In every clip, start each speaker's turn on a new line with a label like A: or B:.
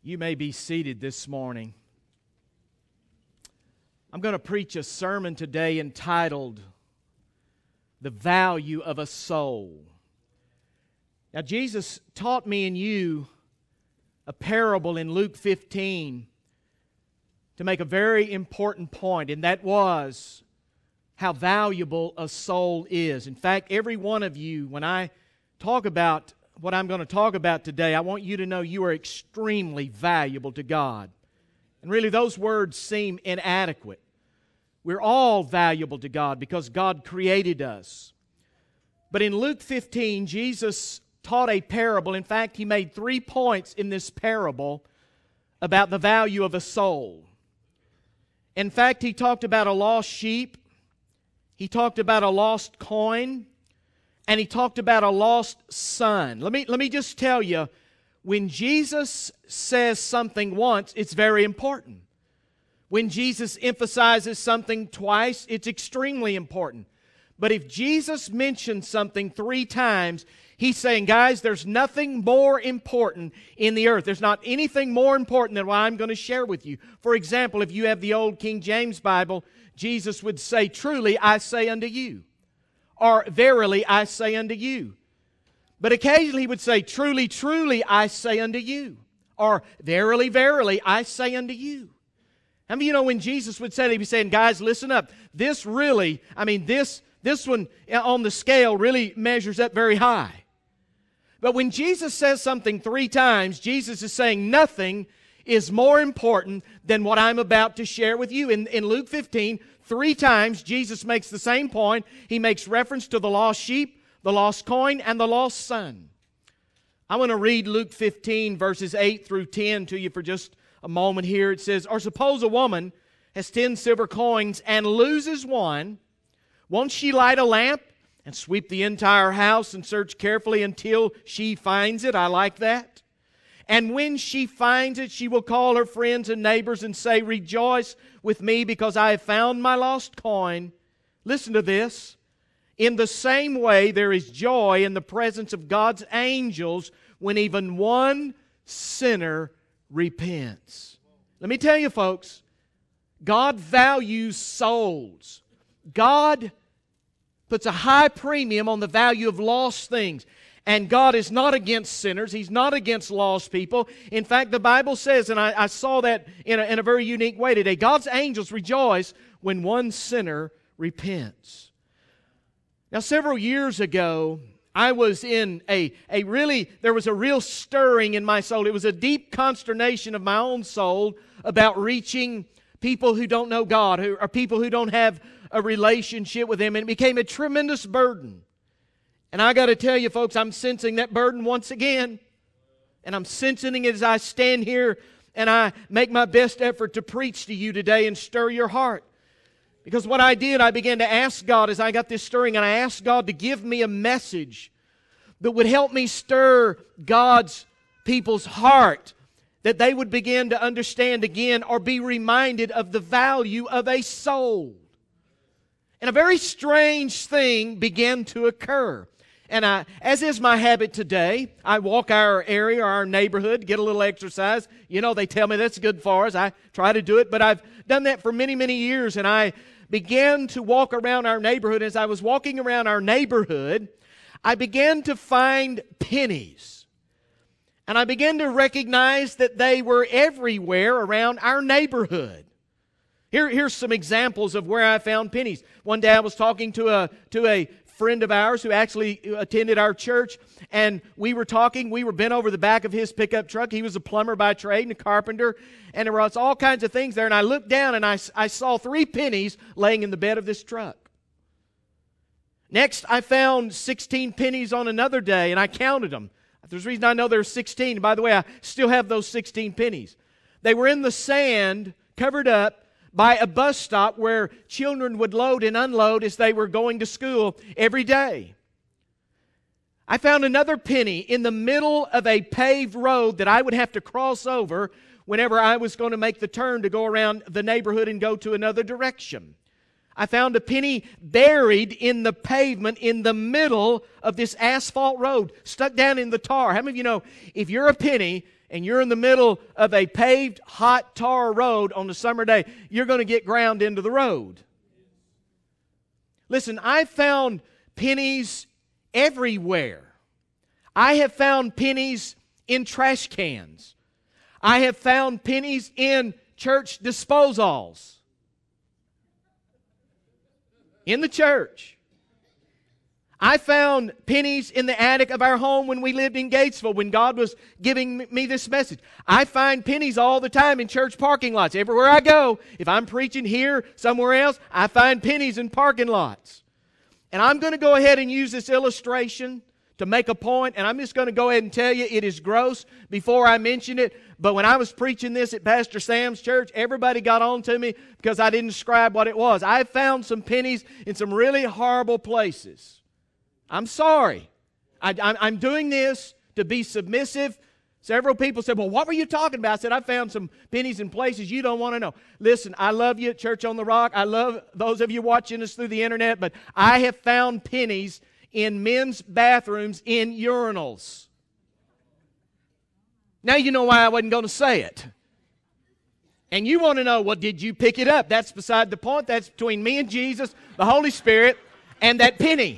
A: You may be seated this morning. I'm going to preach a sermon today entitled, The Value of a Soul. Now, Jesus taught me and you a parable in Luke 15 to make a very important point, and that was how valuable a soul is. In fact, every one of you, when I talk about what I'm going to talk about today, I want you to know you are extremely valuable to God. And really, those words seem inadequate. We're all valuable to God because God created us. But in Luke 15, Jesus taught a parable. In fact, He made 3 points in this parable about the value of a soul. In fact, He talked about a lost sheep, He talked about a lost coin, and He talked about a lost son. Let me just tell you, when Jesus says something once, it's very important. When Jesus emphasizes something twice, it's extremely important. But if Jesus mentions something 3 times, He's saying, guys, there's nothing more important in the earth. There's not anything more important than what I'm going to share with you. For example, if you have the old King James Bible, Jesus would say, truly I say unto you. Or verily I say unto you. But occasionally He would say, truly, truly I say unto you. Or verily, verily I say unto you. How many of you know when Jesus would say that, He'd be saying, guys, listen up. This really, this one on the scale really measures up very high. But when Jesus says something 3 times, Jesus is saying nothing is more important than what I'm about to share with you. In Luke 15, 3 times Jesus makes the same point. He makes reference to the lost sheep, the lost coin, and the lost son. I want to read Luke 15, verses 8 through 10 to you for just a moment here. It says, or suppose a woman has 10 silver coins and loses one. Won't she light a lamp and sweep the entire house and search carefully until she finds it? I like that. And when she finds it, she will call her friends and neighbors and say, rejoice with me because I have found my lost coin. Listen to this. In the same way, there is joy in the presence of God's angels when even one sinner repents. Let me tell you, folks, God values souls. God puts a high premium on the value of lost things. And God is not against sinners. He's not against lost people. In fact, the Bible says, and I saw that in a very unique way today, God's angels rejoice when one sinner repents. Now, several years ago, I was in there was a real stirring in my soul. It was a deep consternation of my own soul about reaching people who don't know God, or people who don't have a relationship with Him. And it became a tremendous burden. And I got to tell you, folks, I'm sensing that burden once again. And I'm sensing it as I stand here and I make my best effort to preach to you today and stir your heart. Because what I did, I began to ask God as I got this stirring, and I asked God to give me a message that would help me stir God's people's heart, that they would begin to understand again or be reminded of the value of a soul. And a very strange thing began to occur. And as is my habit today, I walk our area, our neighborhood, get a little exercise. You know, they tell me that's good for us. I try to do it, but I've done that for many, many years. And I began to walk around our neighborhood. As I was walking around our neighborhood, I began to find pennies. And I began to recognize that they were everywhere around our neighborhood. Here's some examples of where I found pennies. One day I was talking to a friend of ours who actually attended our church, and we were talking. We were bent over the back of his pickup truck. He was a plumber by trade and a carpenter, and there was all kinds of things there. And I looked down and I saw 3 pennies laying in the bed of this truck. Next, I found 16 pennies on another day, and I counted them. There's a reason I know there's 16. By the way, I still have those 16 pennies. They were in the sand, covered up by a bus stop where children would load and unload as they were going to school every day. I found another penny in the middle of a paved road that I would have to cross over whenever I was going to make the turn to go around the neighborhood and go to another direction. I found a penny buried in the pavement in the middle of this asphalt road, stuck down in the tar. How many of you know if you're a penny and you're in the middle of a paved, hot tar road on a summer day, you're going to get ground into the road. Listen, I found pennies everywhere. I have found pennies in trash cans. I have found pennies in church disposals. In the church. I found pennies in the attic of our home when we lived in Gatesville, when God was giving me this message. I find pennies all the time in church parking lots. Everywhere I go, if I'm preaching here, somewhere else, I find pennies in parking lots. And I'm going to go ahead and use this illustration to make a point, and I'm just going to go ahead and tell you it is gross before I mention it. But when I was preaching this at Pastor Sam's church, everybody got on to me because I didn't describe what it was. I found some pennies in some really horrible places. I'm sorry. I'm doing this to be submissive. Several people said, well, what were you talking about? I said, I found some pennies in places you don't want to know. Listen, I love you at Church on the Rock. I love those of you watching us through the internet, but I have found pennies in men's bathrooms in urinals. Now you know why I wasn't going to say it. And you want to know, well, did you pick it up? That's beside the point. That's between me and Jesus, the Holy Spirit, and that penny.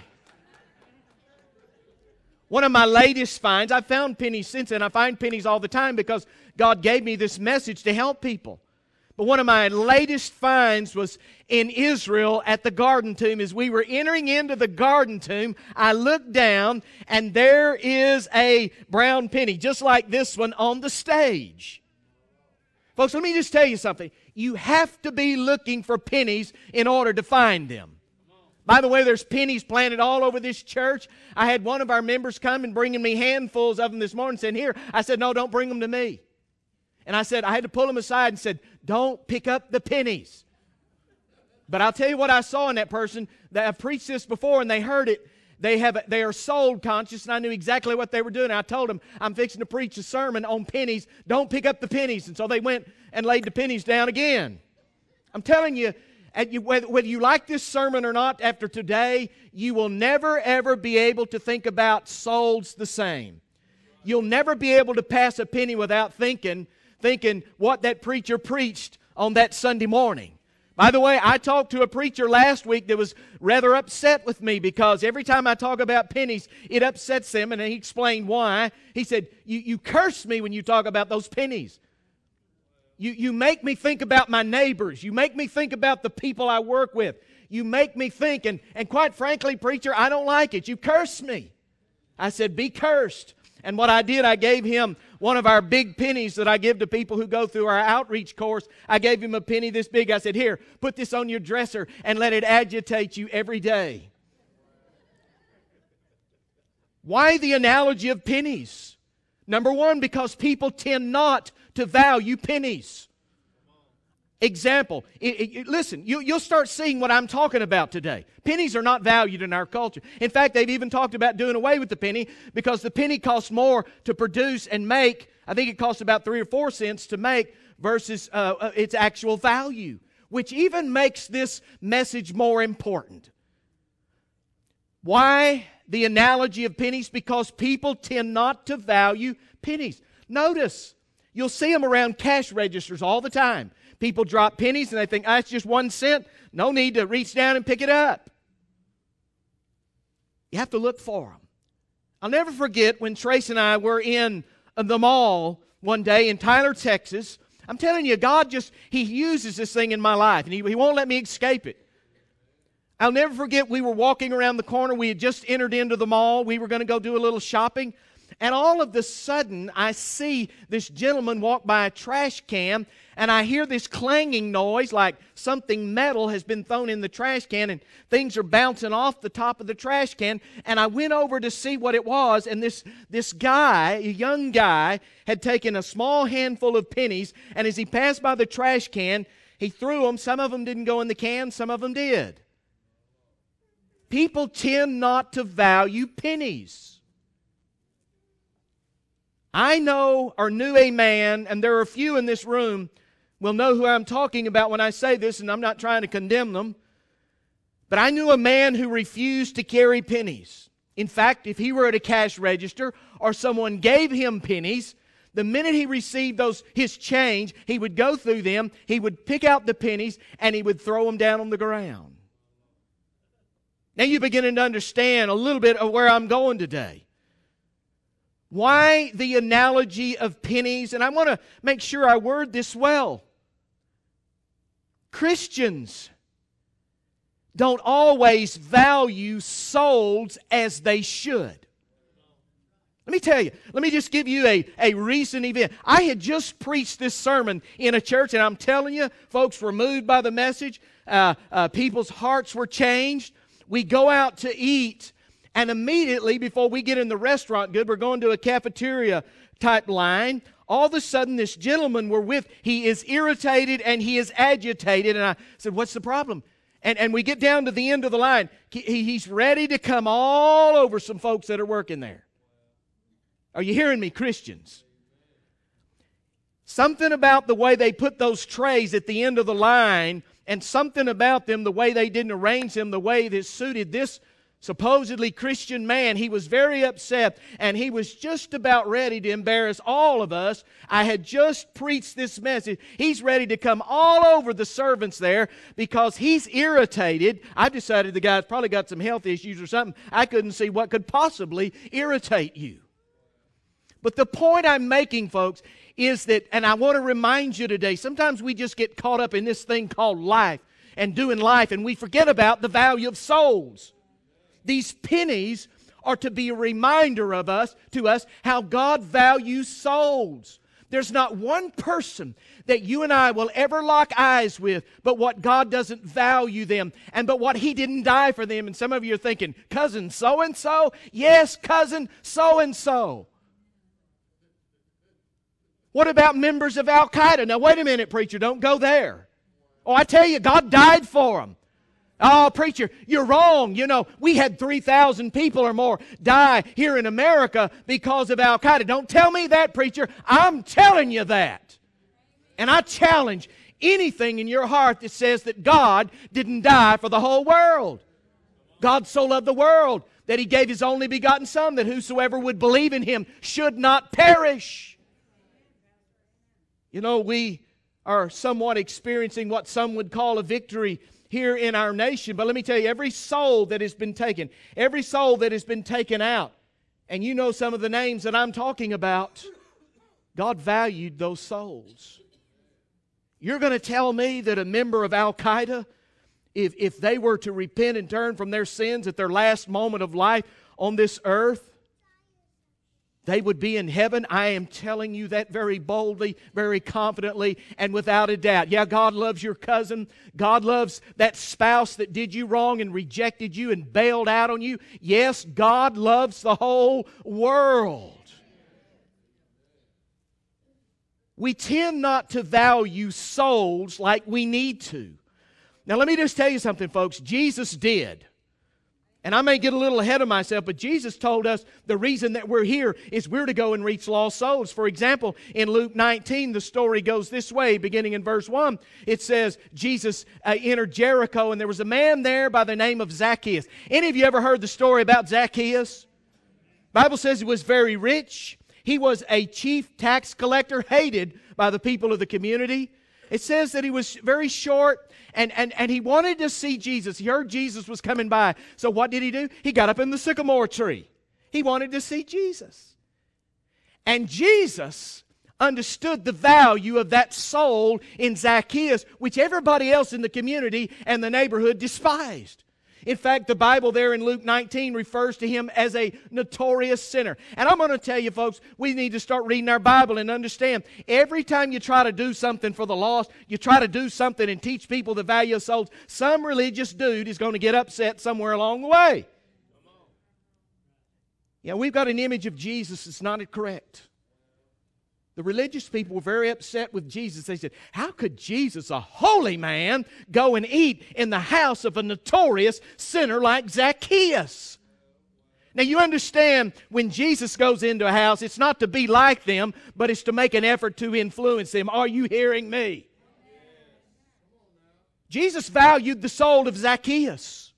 A: One of my latest finds, I've found pennies since then. I find pennies all the time because God gave me this message to help people. But one of my latest finds was in Israel at the Garden Tomb. As we were entering into the Garden Tomb, I looked down and there is a brown penny, just like this one on the stage. Folks, let me just tell you something. You have to be looking for pennies in order to find them. By the way, there's pennies planted all over this church. I had one of our members come and bringing me handfuls of them this morning, saying, here. I said, no, don't bring them to me. And I had to pull him aside and said, don't pick up the pennies. But I'll tell you what I saw in that person. That I've preached this before and they heard it. They are soul conscious, and I knew exactly what they were doing. I told them, I'm fixing to preach a sermon on pennies. Don't pick up the pennies. And so they went and laid the pennies down again. I'm telling you, whether you like this sermon or not after today, you will never ever be able to think about souls the same. You'll never be able to pass a penny without thinking what that preacher preached on that Sunday morning. By the way, I talked to a preacher last week that was rather upset with me because every time I talk about pennies, it upsets him, and he explained why. He said, you curse me when you talk about those pennies. You make me think about my neighbors. You make me think about the people I work with. You make me think, and quite frankly, preacher, I don't like it. You curse me. I said, be cursed. And what I did, I gave him one of our big pennies that I give to people who go through our outreach course. I gave him a penny this big. I said, here, put this on your dresser and let it agitate you every day. Why the analogy of pennies? Number one, because people tend not to value pennies. Example, listen, you'll start seeing what I'm talking about today. Pennies are not valued in our culture. In fact, they've even talked about doing away with the penny because the penny costs more to produce and make. I think it costs about 3 or 4 cents to make versus its actual value, which even makes this message more important. Why the analogy of pennies? Because people tend not to value pennies. Notice, you'll see them around cash registers all the time. People drop pennies and they think, it's just 1 cent. No need to reach down and pick it up. You have to look for them. I'll never forget when Trace and I were in the mall one day in Tyler, Texas. I'm telling you, God He uses this thing in my life, and He won't let me escape it. I'll never forget, we were walking around the corner. We had just entered into the mall. We were going to go do a little shopping. And all of a sudden, I see this gentleman walk by a trash can, and I hear this clanging noise like something metal has been thrown in the trash can, and things are bouncing off the top of the trash can. And I went over to see what it was, and this guy, a young guy, had taken a small handful of pennies, and as he passed by the trash can, he threw them. Some of them didn't go in the can, some of them did. People tend not to value pennies. I know or knew a man, and there are a few in this room will know who I'm talking about when I say this, and I'm not trying to condemn them. But I knew a man who refused to carry pennies. In fact, if he were at a cash register or someone gave him pennies, The minute he received his change, he would go through them, he would pick out the pennies, and he would throw them down on the ground. Now you're beginning to understand a little bit of where I'm going today. Why the analogy of pennies? And I want to make sure I word this well. Christians don't always value souls as they should. Let me tell you, let me just give you a recent event. I had just preached this sermon in a church, and I'm telling you, folks were moved by the message. People's hearts were changed. We go out to eat, and immediately before we get in the restaurant, we're going to a cafeteria type line. All of a sudden, this gentleman we're with, he is irritated and he is agitated. And I said, "What's the problem?" And we get down to the end of the line. He's ready to come all over some folks that are working there. Are you hearing me, Christians? Something about the way they put those trays at the end of the line, and something about them, the way they didn't arrange them, the way that suited this supposedly Christian man. He was very upset, and he was just about ready to embarrass all of us. I had just preached this message. He's ready to come all over the servants there because he's irritated. I've decided the guy's probably got some health issues or something. I couldn't see what could possibly irritate you. But the point I'm making, folks, is that, and I want to remind you today, sometimes we just get caught up in this thing called life and doing life, and we forget about the value of souls. These pennies are to be a reminder to us how God values souls. There's not one person that you and I will ever lock eyes with but what God doesn't value them and but what He didn't die for them. And some of you are thinking, cousin so-and-so? Yes, cousin so-and-so. What about members of Al-Qaeda? Now, wait a minute, preacher, don't go there. Oh, I tell you, God died for them. Oh, preacher, you're wrong. You know, we had 3,000 people or more die here in America because of Al-Qaeda. Don't tell me that, preacher. I'm telling you that. And I challenge anything in your heart that says that God didn't die for the whole world. God so loved the world that He gave His only begotten Son, that whosoever would believe in Him should not perish. You know, we are somewhat experiencing what some would call a victory here in our nation. But let me tell you, every soul that has been taken, every soul that has been taken out, and you know some of the names that I'm talking about, God valued those souls. You're going to tell me that a member of Al-Qaeda, if they were to repent and turn from their sins at their last moment of life on this earth, they would be in heaven? I am telling you that very boldly, very confidently, and without a doubt. Yeah, God loves your cousin. God loves that spouse that did you wrong and rejected you and bailed out on you. Yes, God loves the whole world. We tend not to value souls like we need to. Now, let me just tell you something, folks. Jesus did. And I may get a little ahead of myself, but Jesus told us the reason that we're here is we're to go and reach lost souls. For example, in Luke 19, the story goes this way, beginning in verse 1. It says, Jesus entered Jericho, and there was a man there by the name of Zacchaeus. Any of you ever heard the story about Zacchaeus? The Bible says he was very rich. He was a chief tax collector, hated by the people of the community. It says that he was very short, and he wanted to see Jesus. He heard Jesus was coming by. So what did he do? He got up in the sycamore tree. He wanted to see Jesus. And Jesus understood the value of that soul in Zacchaeus, which everybody else in the community and the neighborhood despised. In fact, the Bible there in Luke 19 refers to him as a notorious sinner. And I'm going to tell you, folks, we need to start reading our Bible and understand every time you try to do something for the lost, you try to do something and teach people the value of souls, some religious dude is going to get upset somewhere along the way. Yeah, we've got an image of Jesus that's not correct. The religious people were very upset with Jesus. They said, how could Jesus, a holy man, go and eat in the house of a notorious sinner like Zacchaeus? Now you understand, when Jesus goes into a house, it's not to be like them, but it's to make an effort to influence them. Are you hearing me? Jesus valued the soul of Zacchaeus.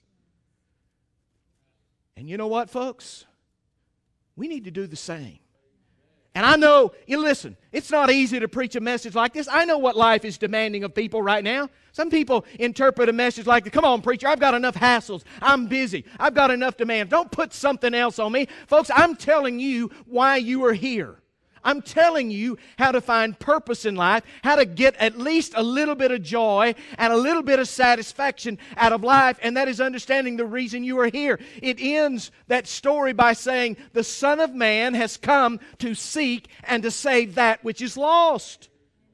A: And you know what, folks? We need to do the same. And I know, you listen, it's not easy to preach a message like this. I know what life is demanding of people right now. Some people interpret a message like, come on, preacher, I've got enough hassles. I'm busy. I've got enough demands. Don't put something else on me. Folks, I'm telling you why you are here. I'm telling you how to find purpose in life, how to get at least a little bit of joy and a little bit of satisfaction out of life, and that is understanding the reason you are here. It ends that story by saying, the Son of Man has come to seek and to save that which is lost.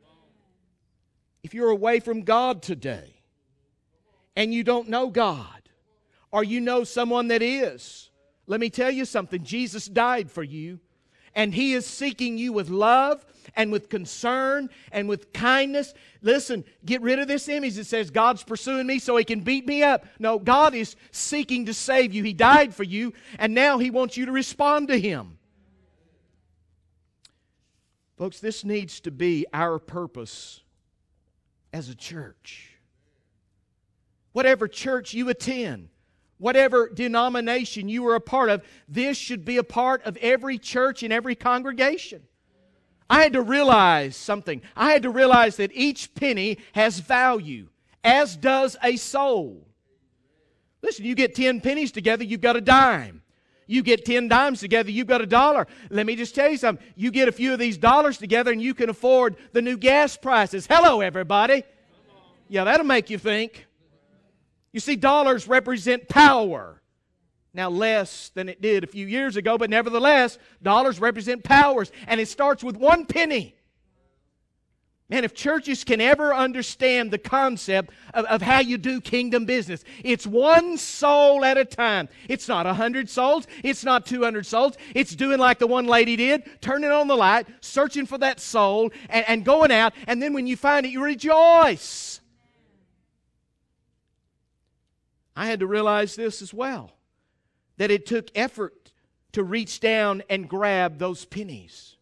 A: If you're away from God today, and you don't know God, or you know someone that is, let me tell you something. Jesus died for you. And He is seeking you with love and with concern and with kindness. Listen, get rid of this image that says God's pursuing me so He can beat me up. No, God is seeking to save you. He died for you, and now He wants you to respond to Him. Folks, this needs to be our purpose as a church. Whatever church you attend, whatever denomination you are a part of, this should be a part of every church and every congregation. I had to realize something. I had to realize that each penny has value, as does a soul. Listen, you get 10 pennies together, you've got a dime. You get 10 dimes together, you've got $1. Let me just tell you something. You get a few of these dollars together and you can afford the new gas prices. Hello, everybody. Yeah, that'll make you think. You see, dollars represent power. Now, less than it did a few years ago, but nevertheless, dollars represent powers. And it starts with 1 penny. Man, if churches can ever understand the concept of how you do kingdom business, it's 1 soul at a time. It's not 100 souls. It's not 200 souls. It's doing like the one lady did, turning on the light, searching for that soul, and going out. And then when you find it, you rejoice. I had to realize this as well, that it took effort to reach down and grab those pennies.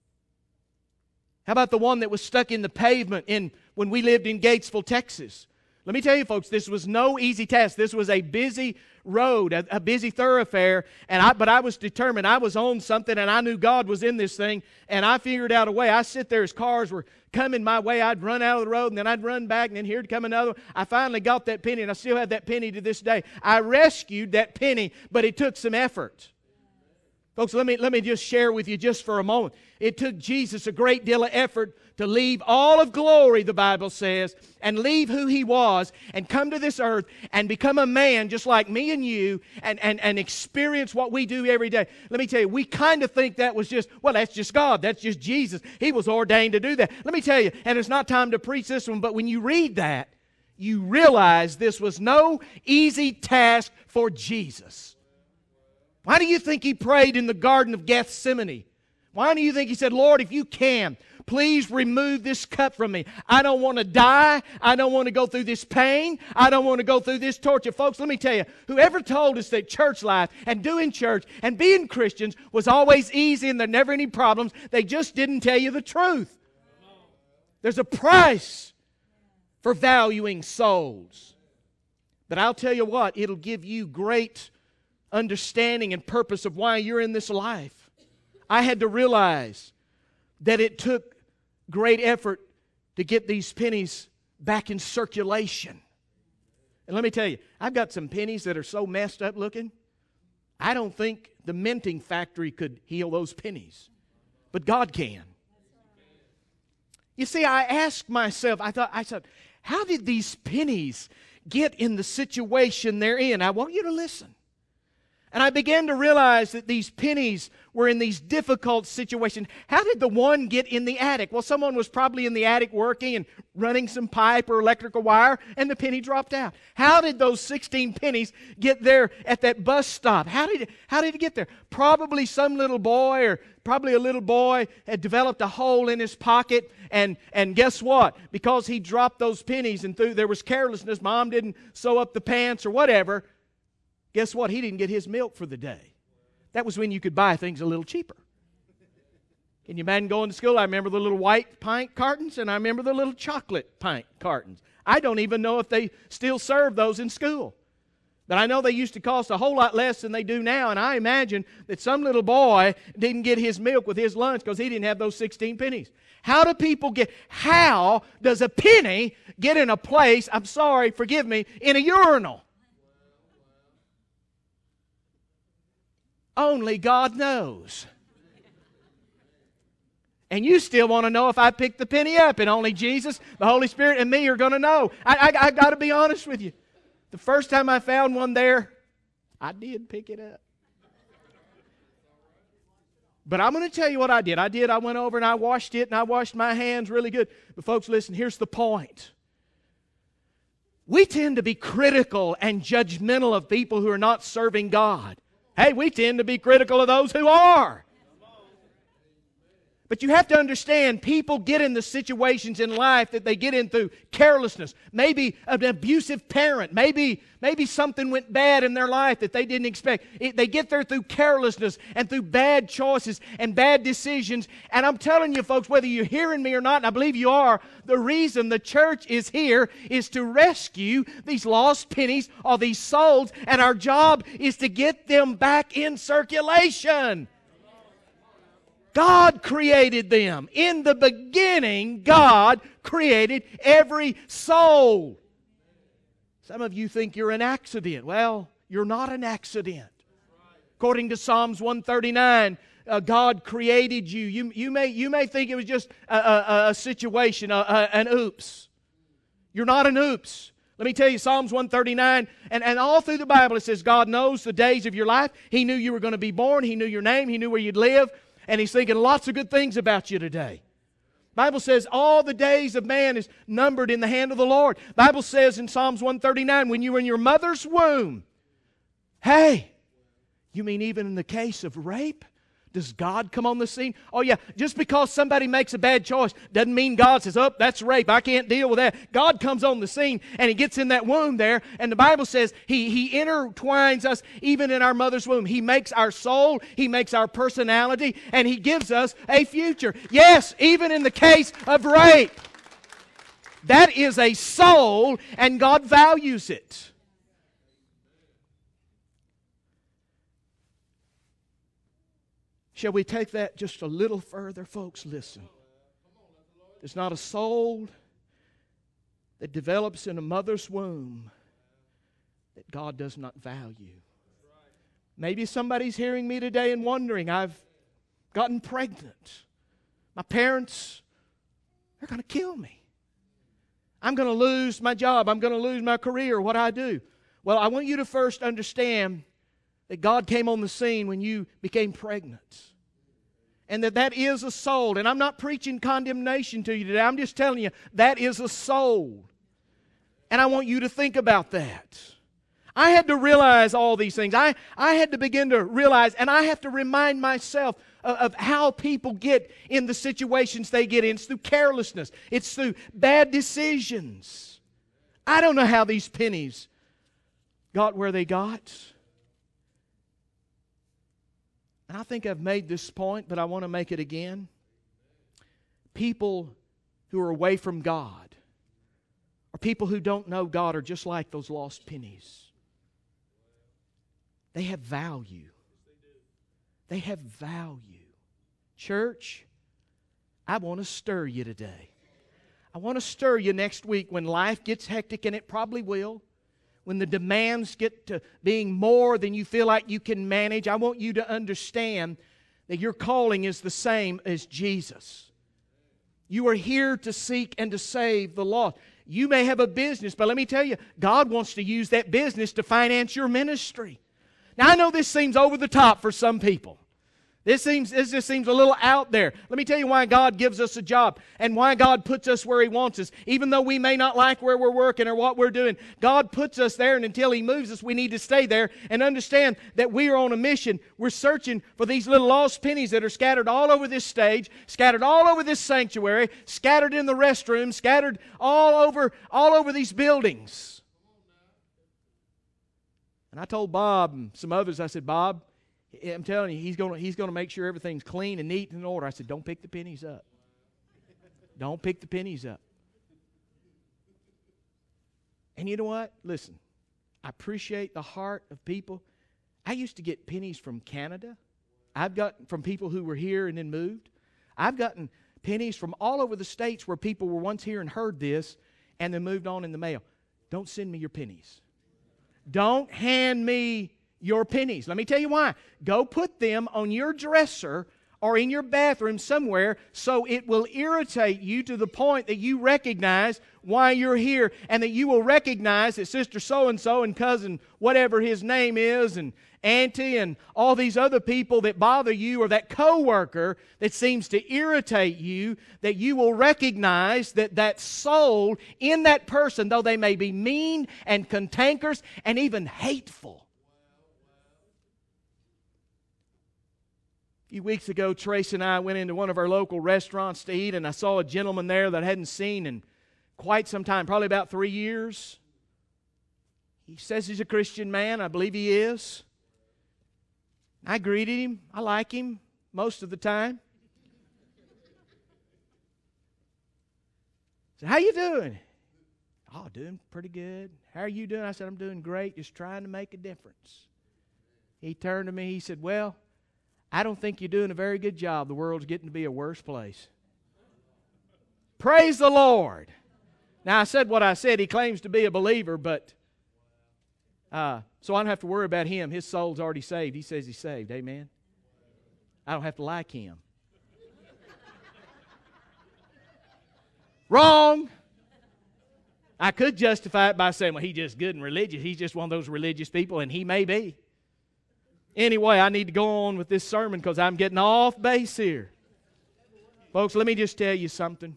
A: How about the one that was stuck in the pavement when we lived in Gatesville, Texas? Let me tell you, folks, this was no easy task. This was a busy road, a busy thoroughfare, but I was determined. I was on something, and I knew God was in this thing, and I figured out a way. I sit there as cars were coming my way. I'd run out of the road, and then I'd run back, and then here'd come another. I finally got that penny, and I still have that penny to this day. I rescued that penny, but it took some effort. Folks, let me just share with you just for a moment. It took Jesus a great deal of effort to leave all of glory, the Bible says, and leave who He was and come to this earth and become a man just like me and you and experience what we do every day. Let me tell you, we kind of think that was just, well, that's just God. That's just Jesus. He was ordained to do that. Let me tell you, and it's not time to preach this one, but when you read that, you realize this was no easy task for Jesus. Why do you think He prayed in the Garden of Gethsemane? Why do you think He said, Lord, if you can, please remove this cup from me. I don't want to die. I don't want to go through this pain. I don't want to go through this torture. Folks, let me tell you, whoever told us that church life and doing church and being Christians was always easy and there never any problems, they just didn't tell you the truth. There's a price for valuing souls. But I'll tell you what, it'll give you great understanding and purpose of why you're in this life. I had to realize that it took great effort to get these pennies back in circulation. And let me tell you, I've got some pennies that are so messed up looking, I don't think the minting factory could heal those pennies. But God can. You see, I asked myself, I said, how did these pennies get in the situation they're in? I want you to listen. And I began to realize that these pennies were in these difficult situations. How did the one get in the attic? Well, someone was probably in the attic working and running some pipe or electrical wire, and the penny dropped out. How did those 16 pennies get there at that bus stop? How did it get there? Probably some little boy or probably a little boy had developed a hole in his pocket, and guess what? Because he dropped those pennies and there was carelessness, mom didn't sew up the pants or whatever, guess what? He didn't get his milk for the day. That was when you could buy things a little cheaper. Can you imagine going to school? I remember the little white pint cartons, and I remember the little chocolate pint cartons. I don't even know if they still serve those in school. But I know they used to cost a whole lot less than they do now, and I imagine that some little boy didn't get his milk with his lunch because he didn't have those 16 pennies. How does a penny get in a place, I'm sorry, forgive me, in a urinal? Only God knows. And you still want to know if I picked the penny up, and only Jesus, the Holy Spirit, and me are going to know. I got to be honest with you. The first time I found one there, I did pick it up. But I'm going to tell you what I did. I went over and I washed it, and I washed my hands really good. But folks, listen, here's the point. We tend to be critical and judgmental of people who are not serving God. Hey, we tend to be critical of those who are. But you have to understand, people get in the situations in life that they get in through carelessness. Maybe an abusive parent. Maybe something went bad in their life that they didn't expect. They get there through carelessness and through bad choices and bad decisions. And I'm telling you, folks, whether you're hearing me or not, and I believe you are, the reason the church is here is to rescue these lost pennies or these souls. And our job is to get them back in circulation. God created them. In the beginning, God created every soul. Some of you think you're an accident. Well, you're not an accident. According to Psalms 139, God created you. You may think it was just a situation, an oops. You're not an oops. Let me tell you, Psalms 139, and all through the Bible it says God knows the days of your life. He knew you were going to be born. He knew your name. He knew where you'd live. And He's thinking lots of good things about you today. The Bible says all the days of man is numbered in the hand of the Lord. The Bible says in Psalms 139, when you were in your mother's womb, hey, you mean even in the case of rape? Does God come on the scene? Oh yeah, just because somebody makes a bad choice doesn't mean God says, oh, that's rape, I can't deal with that. God comes on the scene and He gets in that womb there, and the Bible says He intertwines us even in our mother's womb. He makes our soul, He makes our personality, and He gives us a future. Yes, even in the case of rape. That is a soul, and God values it. Shall we take that just a little further, folks? Listen. There's not a soul that develops in a mother's womb that God does not value. Maybe somebody's hearing me today and wondering, I've gotten pregnant. My parents, they're going to kill me. I'm going to lose my job. I'm going to lose my career, what I do. Well, I want you to first understand that God came on the scene when you became pregnant. And that is a soul. And I'm not preaching condemnation to you today. I'm just telling you, that is a soul. And I want you to think about that. I had to realize all these things. I had to begin to realize, and I have to remind myself of how people get in the situations they get in. It's through carelessness. It's through bad decisions. I don't know how these pennies got where they got. And I think I've made this point, but I want to make it again. People who are away from God, or people who don't know God, are just like those lost pennies. They have value. They have value. Church, I want to stir you today. I want to stir you next week when life gets hectic, and it probably will. When the demands get to being more than you feel like you can manage, I want you to understand that your calling is the same as Jesus. You are here to seek and to save the lost. You may have a business, but let me tell you, God wants to use that business to finance your ministry. Now, I know this seems over the top for some people. This just seems a little out there. Let me tell you why God gives us a job and why God puts us where He wants us. Even though we may not like where we're working or what we're doing, God puts us there, and until He moves us, we need to stay there and understand that we are on a mission. We're searching for these little lost pennies that are scattered all over this stage, scattered all over this sanctuary, scattered in the restroom, scattered all over these buildings. And I told Bob and some others, I said, Bob, I'm telling you, he's going to make sure everything's clean and neat and in order. I said, don't pick the pennies up. Don't pick the pennies up. And you know what? Listen, I appreciate the heart of people. I used to get pennies from Canada. I've gotten from people who were here and then moved. I've gotten pennies from all over the states where people were once here and heard this and then moved on in the mail. Don't send me your pennies. Don't hand me your pennies. Let me tell you why. Go put them on your dresser or in your bathroom somewhere so it will irritate you to the point that you recognize why you're here and that you will recognize that Sister so-and-so and cousin whatever his name is and auntie and all these other people that bother you or that coworker that seems to irritate you, that you will recognize that that soul in that person, though they may be mean and cantankerous and even hateful. A few weeks ago, Trace and I went into one of our local restaurants to eat, and I saw a gentleman there that I hadn't seen in quite some time, probably about 3 years. He says he's a Christian man. I believe he is. I greeted him. I like him most of the time. I said, how you doing? Oh, doing pretty good. How are you doing? I said, I'm doing great, just trying to make a difference. He turned to me, he said, well, I don't think you're doing a very good job. The world's getting to be a worse place. Praise the Lord. Now, I said what I said. He claims to be a believer, but so I don't have to worry about him. His soul's already saved. He says he's saved. Amen. I don't have to like him. Wrong. I could justify it by saying, well, he's just good and religious. He's just one of those religious people, and he may be. Anyway, I need to go on with this sermon because I'm getting off base here. Folks, let me just tell you something.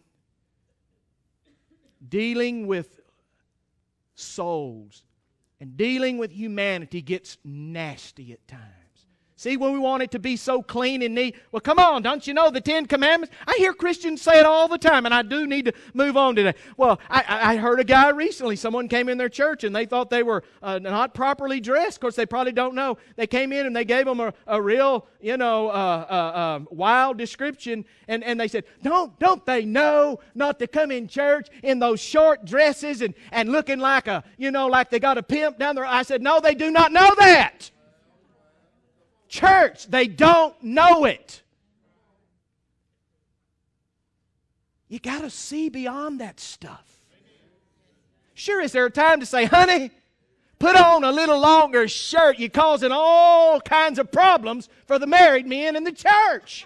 A: Dealing with souls and dealing with humanity gets nasty at times. See, when we want it to be so clean and neat, well, come on, don't you know the Ten Commandments? I hear Christians say it all the time, and I do need to move on today. Well, I heard a guy recently, someone came in their church, and they thought they were not properly dressed. Of course, they probably don't know. They came in, and they gave them a real, wild description, and they said, don't they know not to come in church in those short dresses and looking like like they got a pimp down there? I said, no, they do not know that. Church, they don't know it. You got to see beyond that stuff. Sure, is there a time to say, honey, put on a little longer shirt. You're causing all kinds of problems for the married men in the church.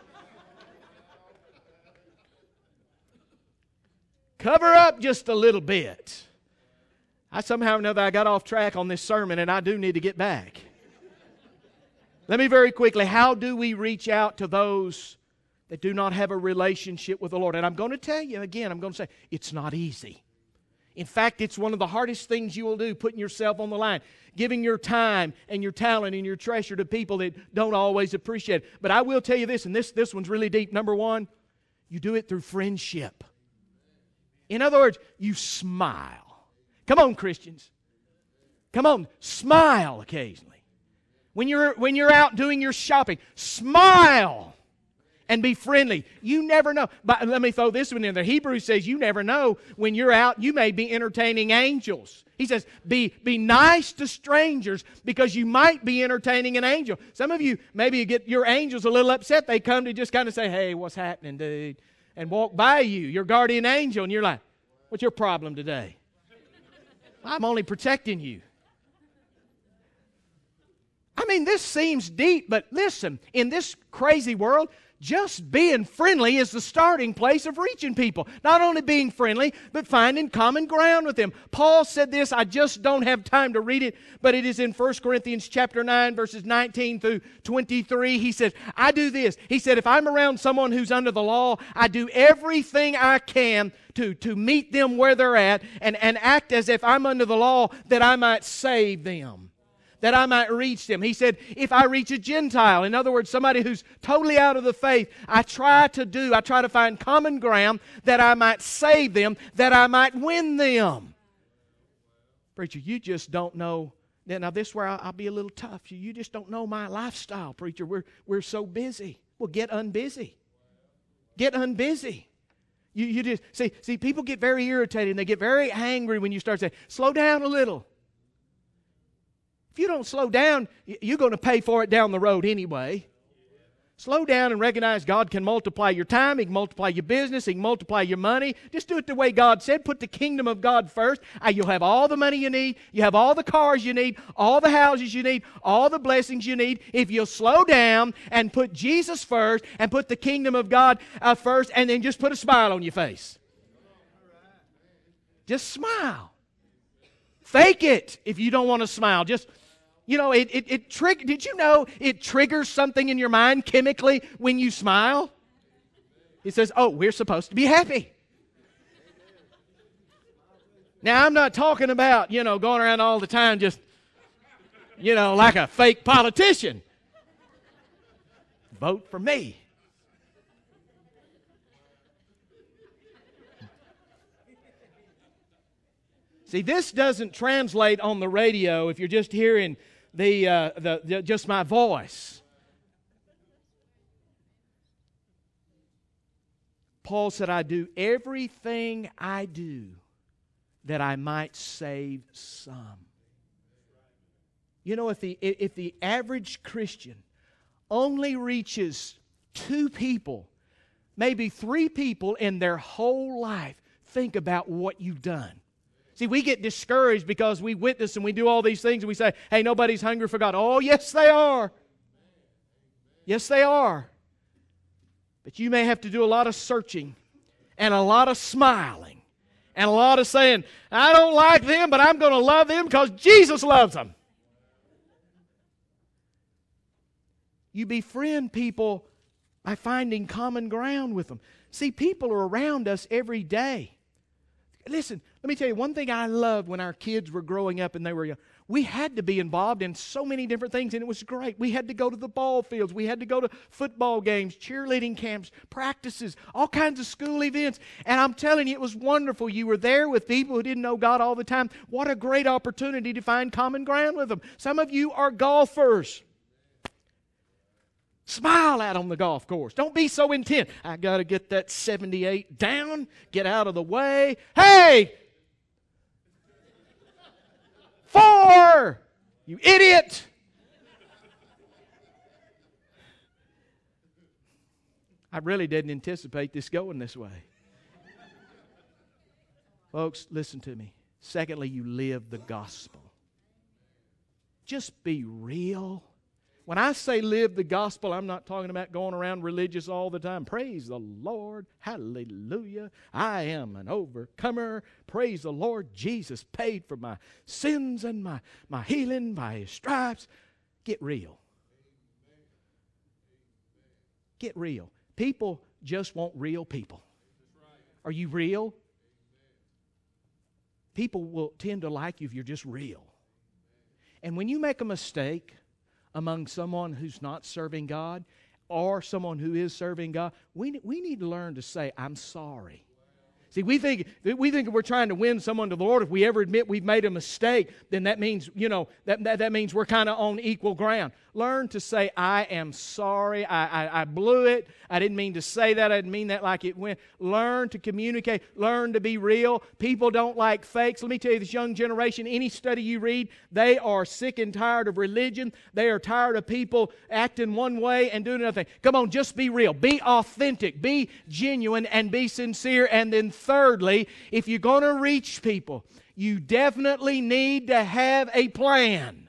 A: Cover up just a little bit. I somehow or another I got off track on this sermon, and I do need to get back. Let me very quickly, how do we reach out to those that do not have a relationship with the Lord? And I'm going to tell you again, I'm going to say, it's not easy. In fact, it's one of the hardest things you will do, putting yourself on the line, giving your time and your talent and your treasure to people that don't always appreciate it. But I will tell you this, and this one's really deep. Number one, you do it through friendship. In other words, you smile. Come on, Christians. Come on, smile occasionally. When you're out doing your shopping, smile and be friendly. You never know. But let me throw this one in there. Hebrews says you never know when you're out, you may be entertaining angels. He says, be nice to strangers because you might be entertaining an angel. Some of you, maybe you get your angels a little upset. They come to just kind of say, hey, what's happening, dude? And walk by you, your guardian angel, and you're like, what's your problem today? I'm only protecting you. I mean, this seems deep, but listen, in this crazy world, just being friendly is the starting place of reaching people. Not only being friendly, but finding common ground with them. Paul said this, I just don't have time to read it, but it is in 1 Corinthians chapter 9, verses 19 through 23. He says, I do this. He said, if I'm around someone who's under the law, I do everything I can to meet them where they're at and act as if I'm under the law that I might save them, that I might reach them. He said, if I reach a Gentile, in other words, somebody who's totally out of the faith, I try to find common ground that I might save them, that I might win them. Preacher, you just don't know. Now this is where I'll be a little tough. You just don't know my lifestyle, preacher. We're so busy. Well, get unbusy. Get unbusy. You just see, people get very irritated and they get very angry when you start saying, slow down a little. If you don't slow down, you're going to pay for it down the road anyway. Slow down and recognize God can multiply your time, He can multiply your business, He can multiply your money. Just do it the way God said. Put the kingdom of God first. You'll have all the money you need. You have all the cars you need, all the houses you need, all the blessings you need. If you'll slow down and put Jesus first and put the kingdom of God first, and then just put a smile on your face. Just smile. Fake it if you don't want to smile. Just... did you know it triggers something in your mind chemically when you smile? It says, oh, we're supposed to be happy. Now, I'm not talking about, going around all the time just, like a fake politician. Vote for me. See, this doesn't translate on the radio if you're just hearing just my voice. Paul said, I do everything I do that I might save some. If the average Christian only reaches 2 people, maybe 3 people in their whole life, think about what you've done. See, we get discouraged because we witness and we do all these things and we say, hey, nobody's hungry for God. Oh, yes, they are. Yes, they are. But you may have to do a lot of searching and a lot of smiling and a lot of saying, I don't like them, but I'm going to love them because Jesus loves them. You befriend people by finding common ground with them. See, people are around us every day. Listen, let me tell you one thing I loved when our kids were growing up and they were young. We had to be involved in so many different things, and it was great. We had to go to the ball fields. We had to go to football games, cheerleading camps, practices, all kinds of school events. And I'm telling you, it was wonderful. You were there with people who didn't know God all the time. What a great opportunity to find common ground with them. Some of you are golfers. Smile at on the golf course. Don't be so intent. I got to get that 78 down, get out of the way. Hey! 4! You idiot! I really didn't anticipate this going this way. Folks, listen to me. Secondly, you live the gospel. Just be real. When I say live the gospel, I'm not talking about going around religious all the time. Praise the Lord. Hallelujah. I am an overcomer. Praise the Lord. Jesus paid for my sins and my healing by His stripes. Get real. Get real. People just want real people. Are you real? People will tend to like you if you're just real. And when you make a mistake among someone who's not serving God or someone who is serving God, we need to learn to say, I'm sorry. See, we think if we're trying to win someone to the Lord, if we ever admit we've made a mistake, then that means, that means we're kind of on equal ground. Learn to say, I am sorry, I blew it, I didn't mean to say that, I didn't mean that like it went. Learn to communicate, learn to be real. People don't like fakes. Let me tell you, this young generation, any study you read, they are sick and tired of religion. They are tired of people acting one way and doing another thing. Come on, just be real. Be authentic, be genuine, and be sincere. And then thirdly, if you're going to reach people, you definitely need to have a plan.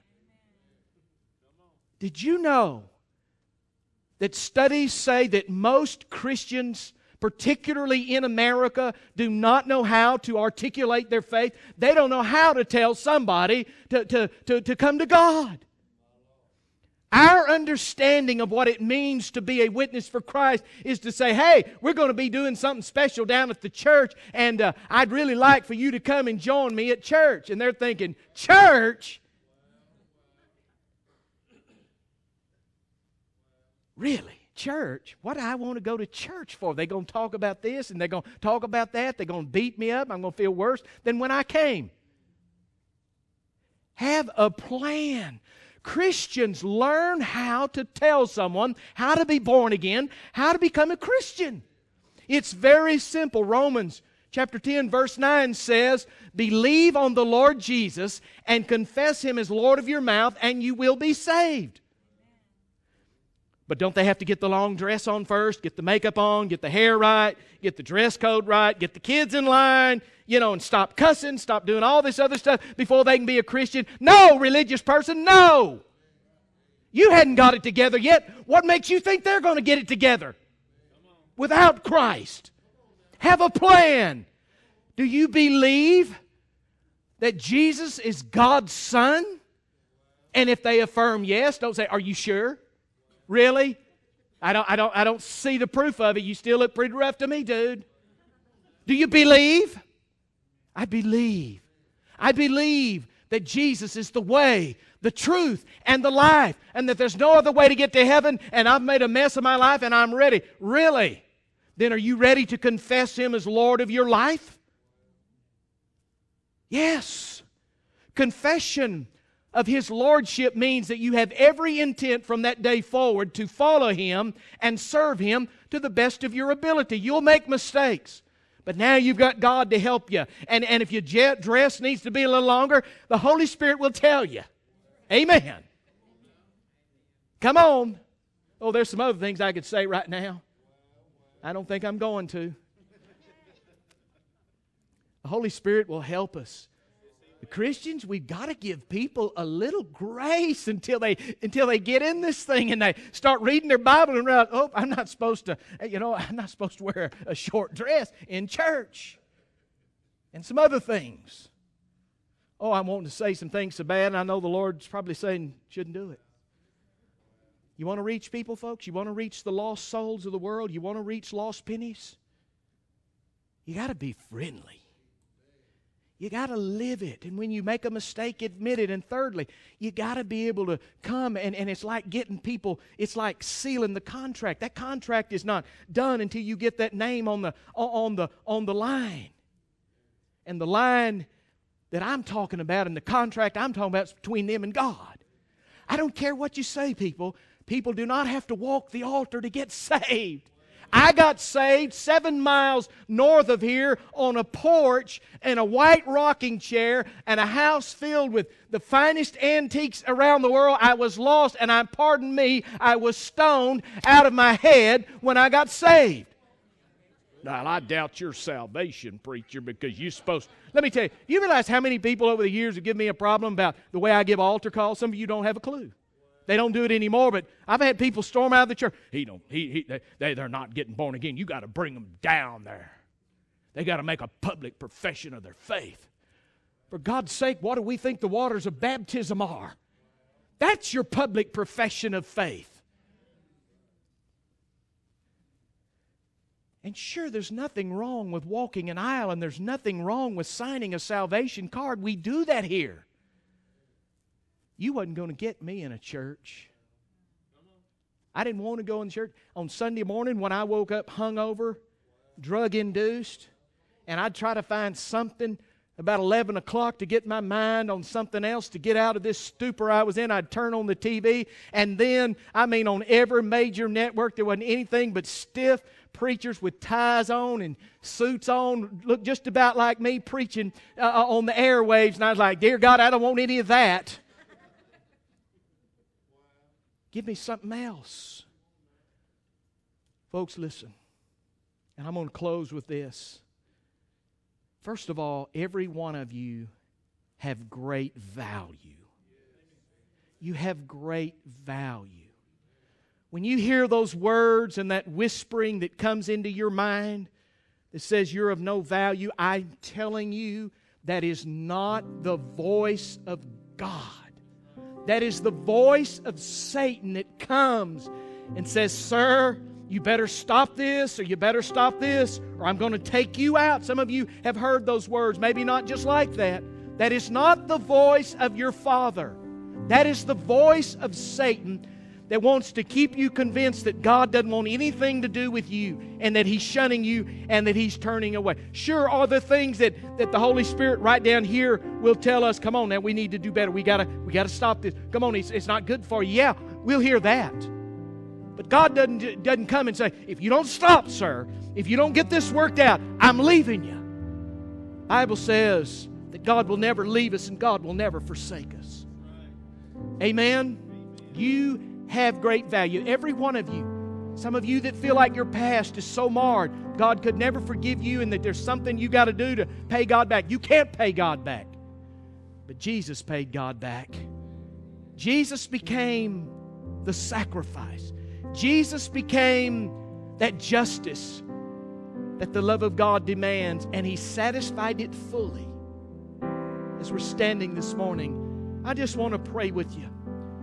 A: Did you know that studies say that most Christians, particularly in America, do not know how to articulate their faith? They don't know how to tell somebody to come to God. Our understanding of what it means to be a witness for Christ is to say, hey, we're going to be doing something special down at the church, and I'd really like for you to come and join me at church. And they're thinking, church? Really? Church? What do I want to go to church for? They're going to talk about this and they're going to talk about that. They're going to beat me up. I'm going to feel worse than when I came. Have a plan. Christians learn how to tell someone how to be born again, how to become a Christian. It's very simple. Romans Chapter 10, verse 9 says, believe on the Lord Jesus and confess Him as Lord of your mouth, and you will be saved. But don't they have to get the long dress on first, get the makeup on, get the hair right, get the dress code right, get the kids in line, and stop cussing, stop doing all this other stuff before they can be a Christian? No, religious person, no. You hadn't got it together yet. What makes you think they're going to get it together without Christ? Have a plan. Do you believe that Jesus is God's Son? And if they affirm yes, don't say, are you sure? Really? I don't see the proof of it. You still look pretty rough to me, dude. Do you believe? I believe. I believe that Jesus is the way, the truth, and the life, and that there's no other way to get to heaven, and I've made a mess of my life, and I'm ready. Really? Then are you ready to confess Him as Lord of your life? Yes. Confession of His Lordship means that you have every intent from that day forward to follow Him and serve Him to the best of your ability. You'll make mistakes, but now you've got God to help you. And if your dress needs to be a little longer, the Holy Spirit will tell you. Amen. Come on. Oh, there's some other things I could say right now. I don't think I'm going to. The Holy Spirit will help us. The Christians, we've got to give people a little grace until they get in this thing and they start reading their Bible and realize, oh, I'm not supposed to wear a short dress in church. And some other things. Oh, I'm wanting to say some things so bad, and I know the Lord's probably saying, shouldn't do it. You want to reach people, folks? You want to reach the lost souls of the world? You want to reach lost pennies? You got to be friendly. You got to live it. And when you make a mistake, admit it. And thirdly, you got to be able to come and it's like getting people, it's like sealing the contract. That contract is not done until you get that name on the line. And the line that I'm talking about and the contract I'm talking about is between them and God. I don't care what you say, people. People do not have to walk the altar to get saved. I got saved 7 miles north of here on a porch and a white rocking chair and a house filled with the finest antiques around the world. I was lost, and pardon me, I was stoned out of my head when I got saved. Now, I doubt your salvation, preacher, because you're supposed to. Let me tell you, you realize how many people over the years have given me a problem about the way I give altar calls? Some of you don't have a clue. They don't do it anymore, but I've had people storm out of the church. They're not getting born again. You got to bring them down there. They got to make a public profession of their faith. For God's sake, what do we think the waters of baptism are? That's your public profession of faith. And sure, there's nothing wrong with walking an aisle, and there's nothing wrong with signing a salvation card. We do that here. You wasn't going to get me in a church. I didn't want to go in church. On Sunday morning when I woke up hungover, drug-induced, and I'd try to find something about 11 o'clock to get my mind on something else to get out of this stupor I was in. I'd turn on the TV, and then, on every major network, there wasn't anything but stiff preachers with ties on and suits on, looked just about like me preaching on the airwaves, and I was like, dear God, I don't want any of that. Give me something else. Folks, listen. And I'm going to close with this. First of all, every one of you have great value. You have great value. When you hear those words and that whispering that comes into your mind that says you're of no value, I'm telling you, that is not the voice of God. That is the voice of Satan that comes and says, sir, you better stop this, or you better stop this, or I'm going to take you out. Some of you have heard those words, maybe not just like that. That is not the voice of your Father. That is the voice of Satan that wants to keep you convinced that God doesn't want anything to do with you, and that He's shunning you, and that He's turning away. Sure are the things that the Holy Spirit right down here will tell us, come on now, we need to do better. We gotta stop this. Come on, it's not good for you. Yeah, we'll hear that. But God doesn't come and say, if you don't stop, sir, if you don't get this worked out, I'm leaving you. The Bible says that God will never leave us and God will never forsake us. Amen? You have great value. Every one of you. Some of you that feel like your past is so marred, God could never forgive you and that there's something you got to do to pay God back. You can't pay God back. But Jesus paid God back. Jesus became the sacrifice. Jesus became that justice that the love of God demands, and He satisfied it fully. As we're standing this morning, I just want to pray with you.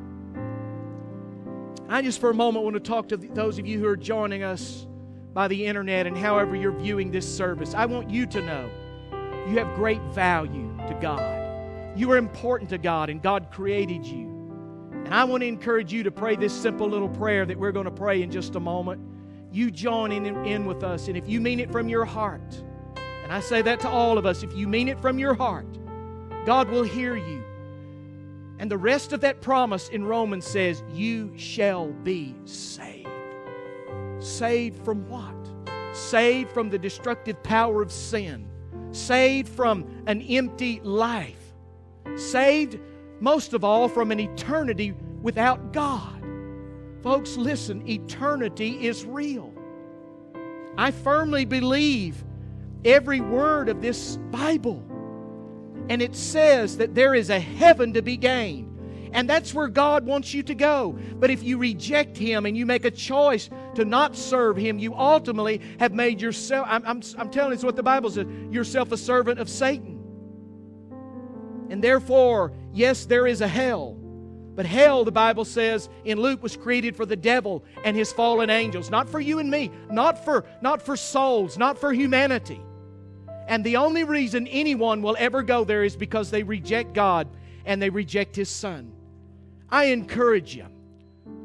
A: I just for a moment want to talk to those of you who are joining us by the internet and however you're viewing this service. I want you to know you have great value to God. You are important to God, and God created you. And I want to encourage you to pray this simple little prayer that we're going to pray in just a moment. You join in with us, and if you mean it from your heart, and I say that to all of us, if you mean it from your heart, God will hear you. And the rest of that promise in Romans says, you shall be saved. Saved from what? Saved from the destructive power of sin. Saved from an empty life. Saved, most of all, from an eternity without God. Folks, listen, eternity is real. I firmly believe every word of this Bible. And it says that there is a heaven to be gained. And that's where God wants you to go. But if you reject Him and you make a choice to not serve Him, you ultimately have made yourself, I'm telling you, it's what the Bible says, yourself a servant of Satan. And therefore, yes, there is a hell. But hell, the Bible says in Luke, was created for the devil and his fallen angels. Not for you and me. Not for souls. Not for humanity. And the only reason anyone will ever go there is because they reject God and they reject His Son. I encourage you,